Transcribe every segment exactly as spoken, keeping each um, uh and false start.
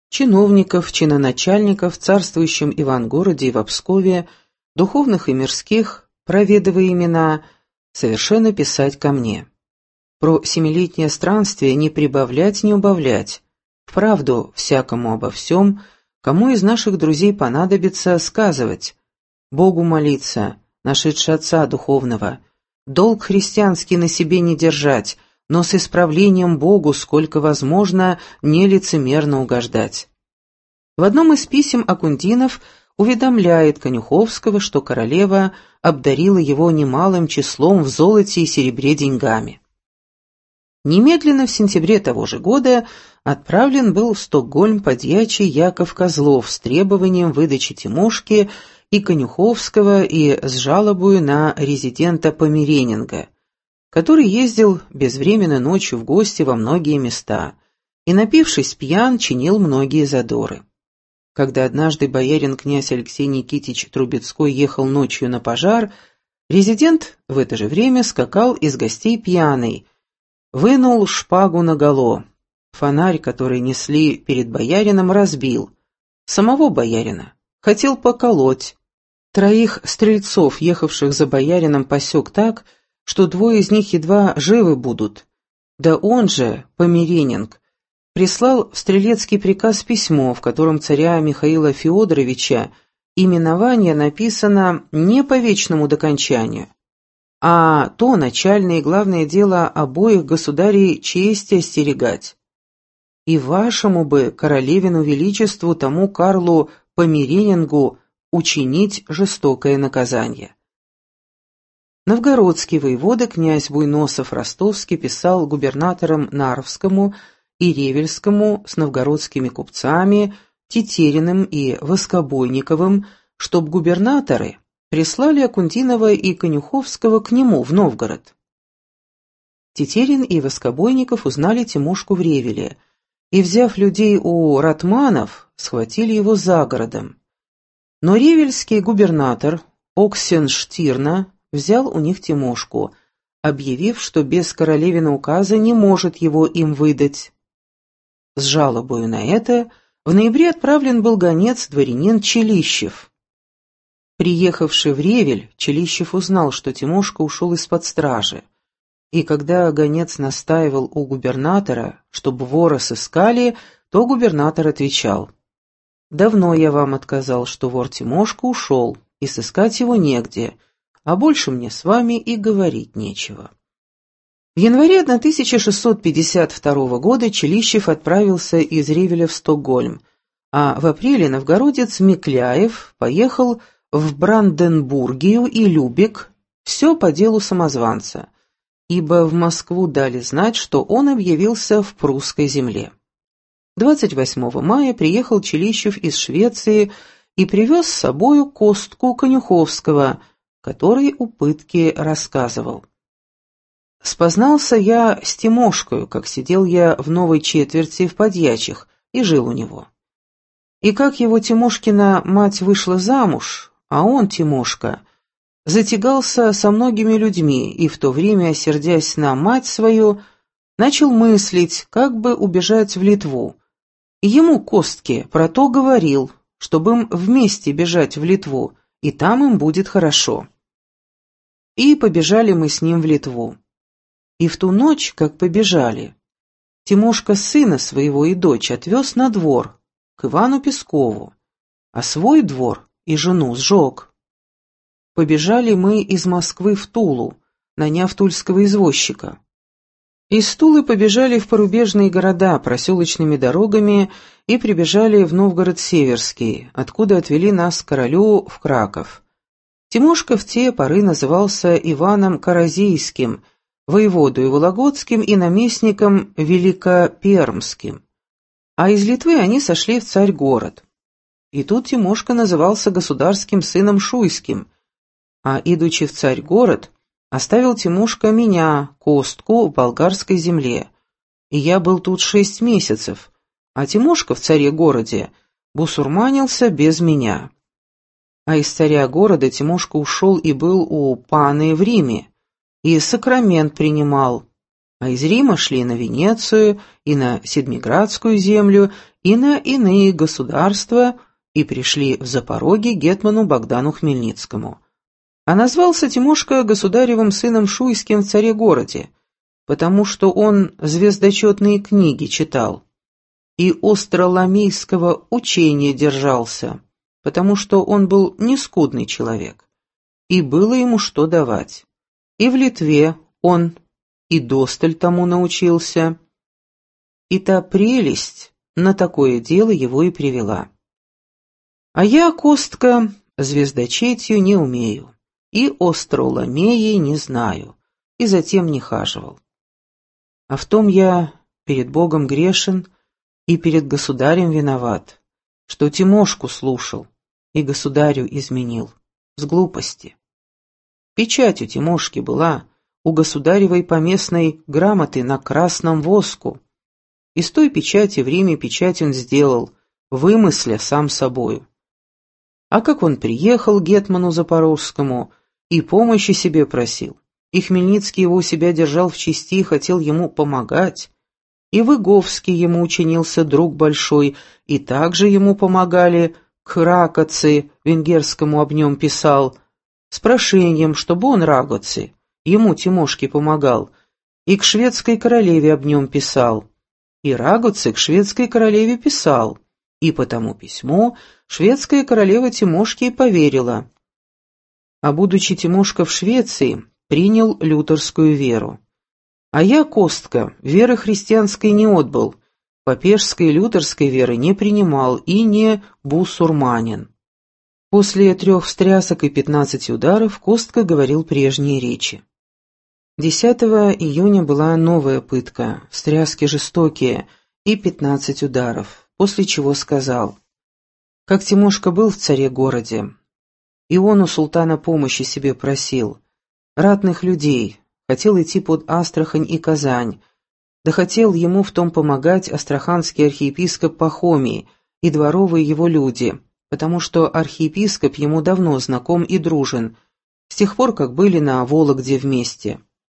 чиновников, чиноначальников в царствующем Ивангороде и в Пскове, духовных и мирских, проведывая имена, совершенно писать ко мне. Про семилетнее странствие не прибавлять, не убавлять. Вправду всякому обо всем, кому из наших друзей понадобится, сказывать. Богу молиться, нашедши отца духовного. Долг христианский на себе не держать, но с исправлением Богу, сколько возможно, нелицемерно угождать. В одном из писем Акундинов уведомляет Конюховского, что королева обдарила его немалым числом в золоте и серебре деньгами. Немедленно в сентябре того же года отправлен был в Стокгольм подьячий Яков Козлов с требованием выдачи Тимошки и Конюховского и с жалобою на резидента Померенинга, который ездил безвременно ночью в гости во многие места и, напившись пьян, чинил многие задоры. Когда однажды боярин князь Алексей Никитич Трубецкой ехал ночью на пожар, резидент в это же время скакал из гостей пьяный, вынул шпагу наголо. Фонарь, который несли перед боярином, разбил. Самого боярина хотел поколоть. Троих стрельцов, ехавших за боярином, посек так, что двое из них едва живы будут. Да он же, Померенинг, прислал в стрелецкий приказ письмо, в котором царя Михаила Феодоровича именование написано не по вечному докончанию, а то начальное и главное дело обоих государей чести остерегать. И вашему бы, королевину величеству, тому Карлу Померенингу, учинить жестокое наказание. Новгородский воевода князь Буйносов-Ростовский писал губернаторам Нарвскому и Ревельскому с новгородскими купцами, Тетериным и Воскобойниковым, чтоб губернаторы прислали Акундинова и Конюховского к нему в Новгород. Тетерин и Воскобойников узнали Тимошку в Ревеле и, взяв людей у ратманов, схватили его за городом. Но ревельский губернатор Оксенштирна взял у них Тимошку, объявив, что без королевина указа не может его им выдать. С жалобою на это в ноябре отправлен был гонец дворянин Челищев. Приехавший в Ревель, Челищев узнал, что Тимошка ушел из-под стражи, и когда гонец настаивал у губернатора, чтобы вора сыскали, то губернатор отвечал: «Давно я вам отказал, что вор Тимошка ушел, и сыскать его негде, а больше мне с вами и говорить нечего». В январе тысяча шестьсот пятьдесят второго года Челищев отправился из Ревеля в Стокгольм, а в апреле новгородец Микляев поехал в Бранденбургию и Любек, все по делу самозванца, ибо в Москву дали знать, что он объявился в прусской земле. двадцать восьмого мая приехал Челищев из Швеции и привез с собою Костку Конюховского, который у пытки рассказывал: «Спознался я с Тимошкою, как сидел я в новой четверти в подьячих и жил у него. И как его Тимошкина мать вышла замуж, а он, Тимошка, затягался со многими людьми и в то время, сердясь на мать свою, начал мыслить, как бы убежать в Литву. И ему, Костке, про то говорил, чтобы им вместе бежать в Литву, и там им будет хорошо. И побежали мы с ним в Литву. И в ту ночь, как побежали, Тимошка сына своего и дочь отвез на двор, к Ивану Пескову, а свой двор и жену сжег. Побежали мы из Москвы в Тулу, наняв тульского извозчика. Из Тулы побежали в порубежные города проселочными дорогами и прибежали в Новгород-Северский, откуда отвели нас к королю в Краков. Тимошка в те поры назывался Иваном Каразейским, воеводою Вологодским и наместником Великопермским. А из Литвы они сошли в Царь-город. И тут Тимошка назывался государским сыном Шуйским, а, идучи в Царь-город, оставил Тимошка меня, Костку, в болгарской земле, и я был тут шесть месяцев, а Тимошка в Царе-городе бусурманился без меня. А из Царя-города Тимошка ушел и был у паны в Риме, и сакрамент принимал, а из Рима шли на Венецию и на Седмиградскую землю, и на иные государства, и пришли в Запорожье гетману Богдану Хмельницкому. А назвался Тимошка государевым сыном Шуйским в Царе-городе, потому что он звездочетные книги читал, и остроламейского учения держался, потому что он был нескудный человек, и было ему что давать. И в Литве он и досталь тому научился, и та прелесть на такое дело его и привела. А я, Костка, звездочетью не умею, и остроламеей не знаю, и затем не хаживал. А в том я перед Богом грешен и перед государем виноват, что Тимошку слушал и государю изменил, с глупости. Печать у Тимошки была у государевой поместной грамоты на красном воску, и с той печати в Риме печать он сделал, вымысля сам собою. А как он приехал к гетману Запорожскому и помощи себе просил, и Хмельницкий его у себя держал в чести и хотел ему помогать, и Выговский ему учинился друг большой, и также ему помогали, к Ракоци венгерскому об нем писал, с прошением, чтобы он, Рагоци, ему Тимошке помогал, и к шведской королеве об нем писал, и Рагоци к шведской королеве писал, и по тому письму шведская королева Тимошке и поверила. А будучи Тимошка в Швеции, принял лютерскую веру. А я, Костка, веры христианской не отбыл, папежской и лютерской веры не принимал и не бусурманин. После трех встрясок и пятнадцати ударов Костка говорил прежние речи. десятого июня была новая пытка, встряски жестокие и пятнадцать ударов, после чего сказал: как Тимошка был в Царе-городе, и он у султана помощи себе просил, ратных людей, хотел идти под Астрахань и Казань, да хотел ему в том помогать астраханский архиепископ Пахомий и дворовые его люди, потому что архиепископ ему давно знаком и дружен, с тех пор, как были на Вологде вместе.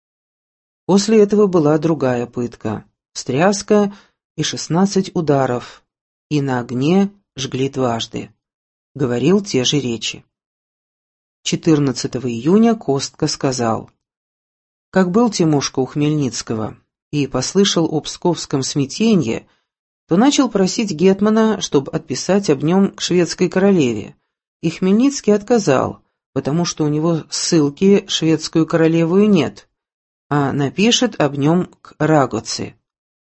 После этого была другая пытка, встряска и шестнадцать ударов, и на огне жгли дважды. Говорил те же речи. четырнадцатого июня Костка сказал: как был Тимошка у Хмельницкого и послышал о псковском смятенье, то начал просить гетмана, чтобы отписать об нем к шведской королеве, и Хмельницкий отказал, потому что у него ссылки шведскую королеву нет, а напишет об нем к Рагоци.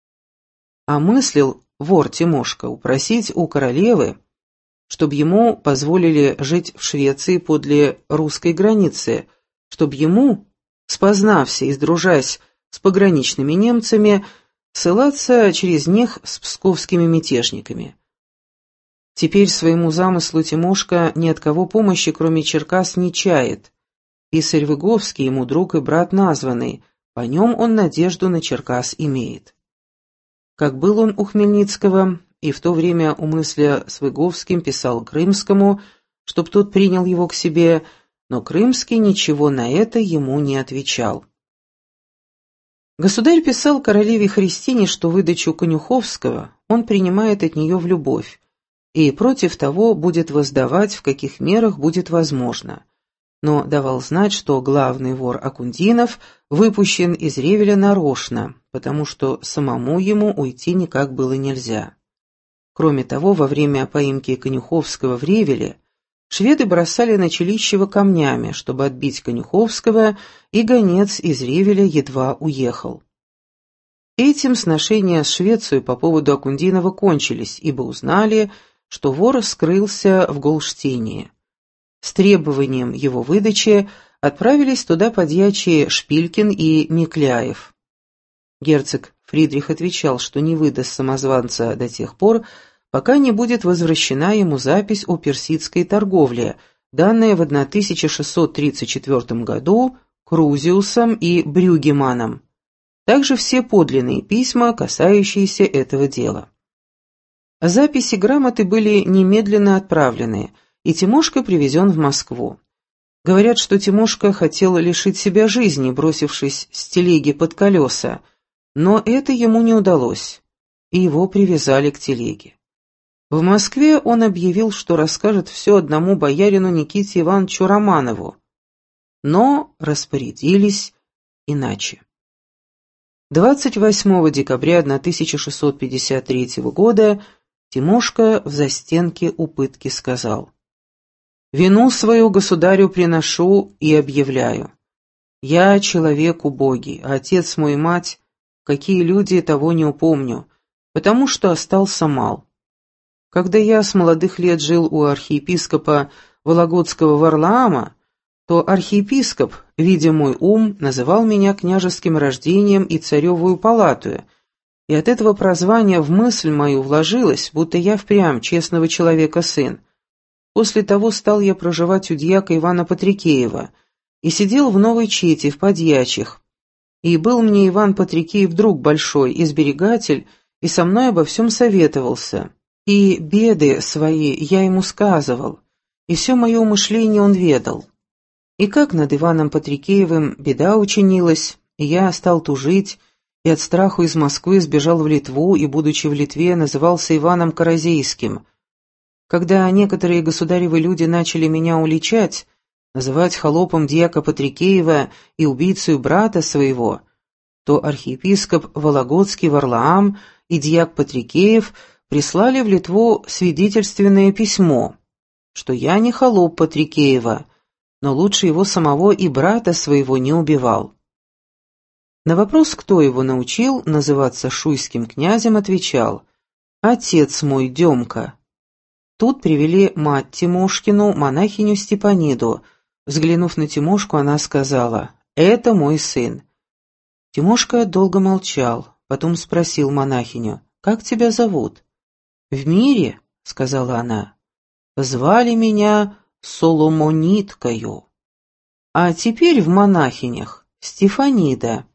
А мыслил вор Тимошка упросить у королевы, чтобы ему позволили жить в Швеции подле русской границы, чтобы ему, спознався и сдружась с пограничными немцами, ссылаться через них с псковскими мятежниками. Теперь своему замыслу Тимошка ни от кого помощи, кроме Черкас, не чает. Писарь Выговский ему друг и брат названный, по нем он надежду на Черкас имеет. Как был он у Хмельницкого, и в то время, умысля с Выговским, писал Крымскому, чтоб тот принял его к себе, но Крымский ничего на это ему не отвечал. Государь писал королеве Христине, что выдачу Конюховского он принимает от нее в любовь, и против того будет воздавать, в каких мерах будет возможно, но давал знать, что главный вор Акундинов выпущен из Ревеля нарочно, потому что самому ему уйти никак было нельзя. Кроме того, во время поимки Конюховского в Ревеле шведы бросали на Челищева камнями, чтобы отбить Конюховского, и гонец из Ревеля едва уехал. Этим сношения с Швецией по поводу Акундинова кончились, ибо узнали, что вор скрылся в Голштине. С требованием его выдачи отправились туда подьячие Шпилькин и Микляев. Герцог Фридрих отвечал, что не выдаст самозванца до тех пор, пока не будет возвращена ему запись о персидской торговле, данная в тысяча шестьсот тридцать четвёртом году Крузиусом и Брюгеманом. Также все подлинные письма, касающиеся этого дела. Записи грамоты были немедленно отправлены, и Тимошка привезен в Москву. Говорят, что Тимошка хотел лишить себя жизни, бросившись с телеги под колеса, но это ему не удалось, и его привязали к телеге. В Москве он объявил, что расскажет все одному боярину Никите Ивановичу Романову, но распорядились иначе. двадцать восьмого декабря тысяча шестьсот пятьдесят третьего года Тимошка в застенке у пытки сказал: «Вину свою государю приношу и объявляю. Я человек убогий, а отец мой и мать, какие люди, того не упомню, потому что остался мал. Когда я с молодых лет жил у архиепископа Вологодского Варлаама, то архиепископ, видя мой ум, называл меня княжеским рождением и царевую палатую, и от этого прозвания в мысль мою вложилось, будто я впрямь честного человека сын. После того стал я проживать у дьяка Ивана Патрикеева и сидел в Новой Чете, в Подьячих. И был мне Иван Патрикеев друг большой и сберегатель, и со мной обо всем советовался. И беды свои я ему сказывал, и все мое умышление он ведал. И как над Иваном Патрикеевым беда учинилась, и я стал тужить, и от страху из Москвы сбежал в Литву, и, будучи в Литве, назывался Иваном Каразейским. Когда некоторые государевы люди начали меня уличать, называть холопом дьяка Патрикеева и убийцей брата своего, то архиепископ Вологодский Варлаам и дьяк Патрикеев прислали в Литву свидетельственное письмо, что я не холоп Патрикеева, но лучше его самого и брата своего не убивал. На вопрос, кто его научил называться шуйским князем, отвечал: «Отец мой Демка». Тут привели мать Тимошкину, монахиню Степаниду. Взглянув на Тимошку, она сказала: «Это мой сын». Тимошка долго молчал, потом спросил монахиню: «Как тебя зовут?» «В мире», — сказала она, — «звали меня Соломониткою, а теперь в монахинях Стефанида».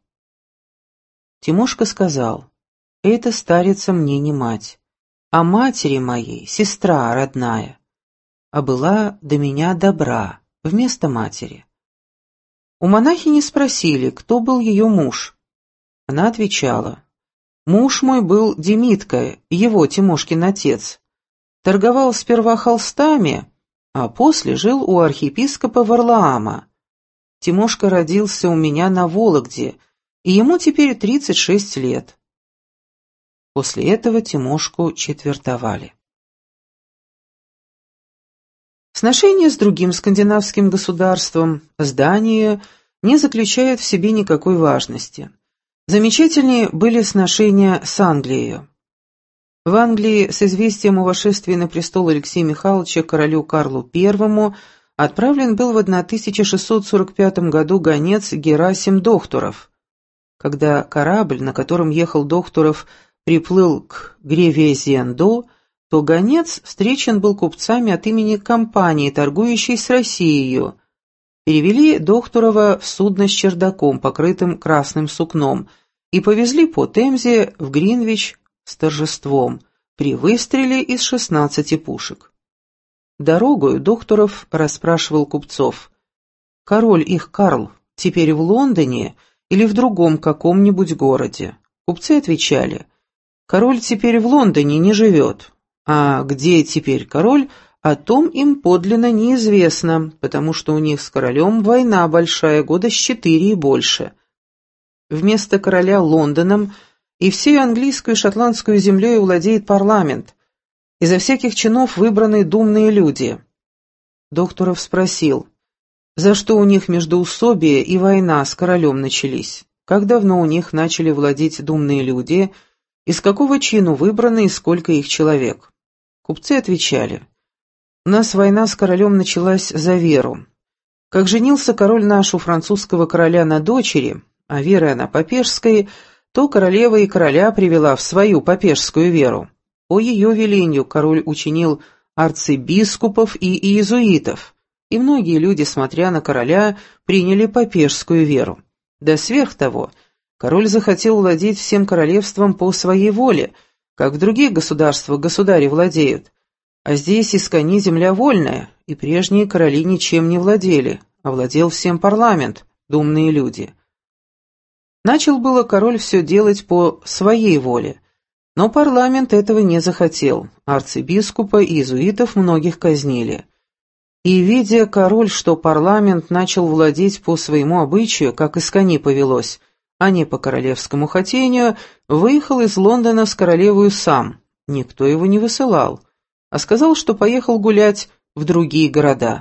Тимошка сказал: «Эта старица мне не мать, а матери моей сестра родная, а была до меня добра вместо матери». У монахини спросили, кто был ее муж. Она отвечала: «Муж мой был Демитка, его, Тимошкин отец. Торговал сперва холстами, а после жил у архиепископа Варлаама. Тимошка родился у меня на Вологде, и ему теперь тридцать шесть лет». После этого Тимошку четвертовали. Сношение с другим скандинавским государством, с Данией, не заключает в себе никакой важности. Замечательнее были сношения с Англией. В Англии с известием о восшествии на престол Алексея Михайловича королю Карлу Первому отправлен был в тысяча шестьсот сорок пятом году гонец Герасим Дохтуров. Когда корабль, на котором ехал Дохтуров, приплыл к Гревезиенду, то гонец встречен был купцами от имени компании, торгующей с Россией. Перевели Дохтурова в судно с чердаком, покрытым красным сукном, и повезли по Темзе в Гринвич с торжеством при выстреле из шестнадцати пушек. Дорогою Дохтуров расспрашивал купцов: «Король их Карл теперь в Лондоне или в другом каком-нибудь городе?» Купцы отвечали: «Король теперь в Лондоне не живет, а где теперь король, о том им подлинно неизвестно, потому что у них с королем война большая, года с четыре и больше. Вместо короля Лондоном и всей английской и шотландской землей владеет парламент, изо всяких чинов выбраны думные люди». Дохтуров спросил: «За что у них междоусобие и война с королем начались? Как давно у них начали владеть думные люди, из какого чину выбраны и сколько их человек?» Купцы отвечали: «У нас война с королем началась за веру. Как женился король наш у французского короля на дочери, а вера она попежской, то королева и короля привела в свою попежскую веру. По ее велению король учинил арцибискупов и иезуитов, и многие люди, смотря на короля, приняли попежскую веру. Да сверх того, король захотел владеть всем королевством по своей воле, как в других государствах государи владеют. А здесь искони земля вольная, и прежние короли ничем не владели, а владел всем парламент, думные люди. Начал было король все делать по своей воле, Но парламент этого не захотел, арцибискупа и иезуитов многих казнили. И, видя король, что парламент начал владеть по своему обычаю, как из коней повелось, а не по королевскому хотению, выехал из Лондона с королевою сам. Никто его не высылал, а сказал, что поехал гулять в другие города.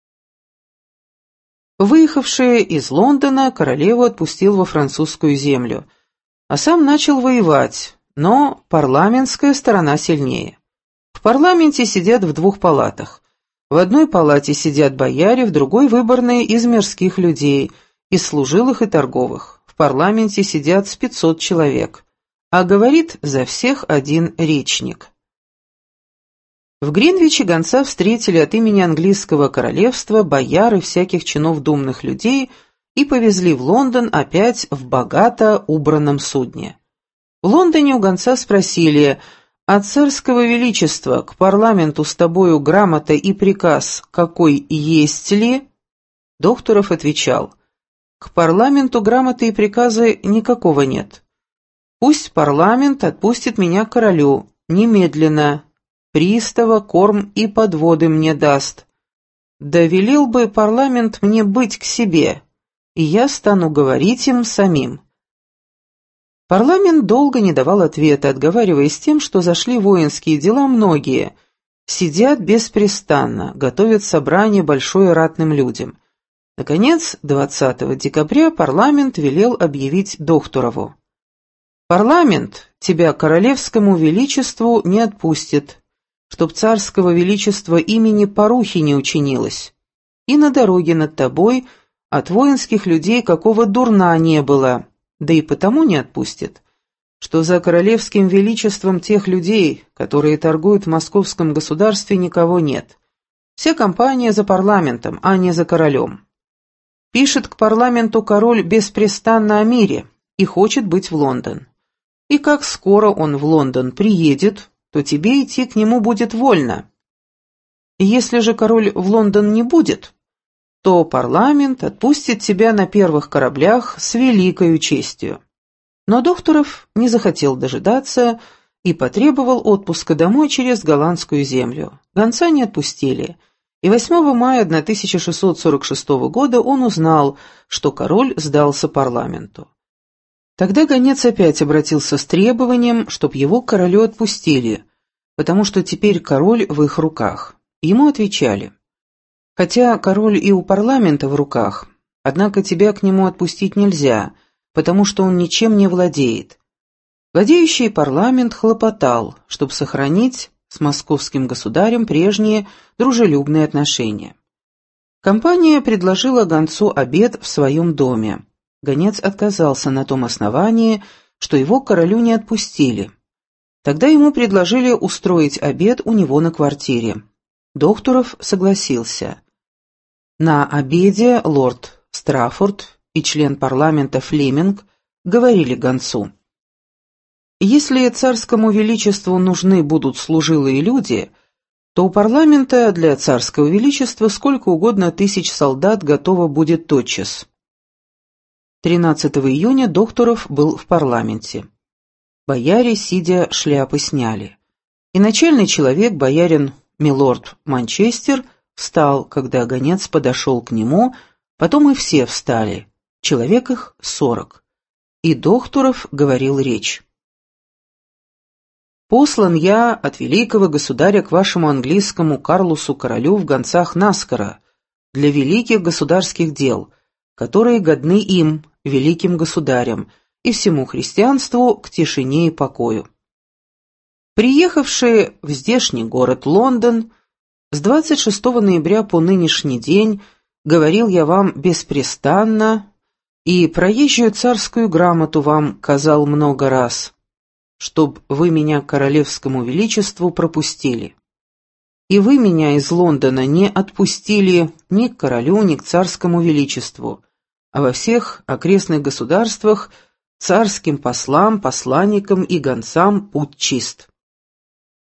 Выехавший из Лондона, королеву отпустил во французскую землю, а сам начал воевать, но парламентская сторона сильнее. В парламенте сидят в двух палатах. В одной палате сидят бояре, в другой выборные из мирских людей, из служилых и торговых. В парламенте сидят с пятьсот человек, а говорит за всех один речник. В Гринвиче гонца встретили от имени английского королевства бояр и всяких чинов думных людей и повезли в Лондон опять в богато убранном судне. В Лондоне у гонца спросили: «От царского величества к парламенту с тобою грамота и приказ какой есть ли?» Докторов отвечал: «К парламенту грамоты и приказа никакого нет. Пусть парламент отпустит меня к королю, немедленно, пристава, корм и подводы мне даст. Да велел бы парламент мне быть к себе, и я стану говорить им самим». Парламент долго не давал ответа, отговариваясь тем, что зашли воинские дела многие, сидят беспрестанно, готовят собрание большое ратным людям. Наконец, двадцатого декабря парламент велел объявить Докторову: «Парламент тебя королевскому величеству не отпустит, чтоб царского величества имени порухи не учинилось, и на дороге над тобой от воинских людей какого дурна не было, да и потому не отпустит, что за королевским величеством тех людей, которые торгуют в московском государстве, никого нет. Вся компания за парламентом, а не за королем. Пишет к парламенту король беспрестанно о мире и хочет быть в Лондон. И как скоро он в Лондон приедет, то тебе идти к нему будет вольно. Если же король в Лондон не будет, то парламент отпустит тебя на первых кораблях с великою честью». Но Докторов не захотел дожидаться и потребовал отпуска домой через голландскую землю. Гонца не отпустили, и восьмого мая тысяча шестьсот сорок шестого года он узнал, что король сдался парламенту. Тогда гонец опять обратился с требованием, чтоб его к королю отпустили, потому что теперь король в их руках. Ему отвечали: «Хотя король и у парламента в руках, однако тебя к нему отпустить нельзя, потому что он ничем не владеет». Владеющий парламент хлопотал, чтобы сохранить с московским государем прежние дружелюбные отношения. Компания предложила гонцу обед в своем доме. Гонец отказался на том основании, что его к королю не отпустили. Тогда ему предложили устроить обед у него на квартире. Докторов согласился. На обеде лорд Страффорд и член парламента Флеминг говорили гонцу: «Если царскому величеству нужны будут служилые люди, то у парламента для царского величества сколько угодно тысяч солдат готово будет тотчас». тринадцатого июня Докторов был в парламенте. Бояре, сидя, шляпы сняли. И начальный человек, боярин милорд Манчестер, встал, когда гонец подошел к нему, потом и все встали, человек их сорок. И Докторов говорил речь. «Послан я от великого государя к вашему английскому Карлусу королю в гонцах наскоро, для великих государских дел, которые годны им, великим государям, и всему христианству к тишине и покою. Приехавшие в здешний город Лондон, с двадцать шестого ноября по нынешний день говорил я вам беспрестанно, и проезжую царскую грамоту вам казал много раз, чтоб вы меня к королевскому величеству пропустили. И вы меня из Лондона не отпустили ни к королю, ни к царскому величеству, а во всех окрестных государствах царским послам, посланникам и гонцам путь чист.